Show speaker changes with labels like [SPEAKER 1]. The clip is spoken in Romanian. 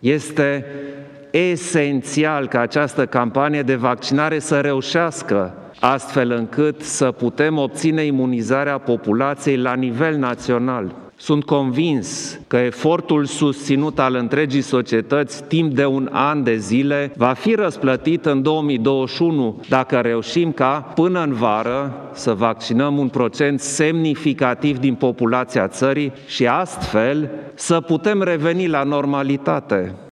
[SPEAKER 1] Este esențial ca această campanie de vaccinare să reușească, astfel încât să putem obține imunizarea populației la nivel național. Sunt convins că efortul susținut al întregii societăți timp de un an de zile va fi răsplătit în 2021 dacă reușim ca până în vară să vaccinăm un procent semnificativ din populația țării și astfel să putem reveni la normalitate.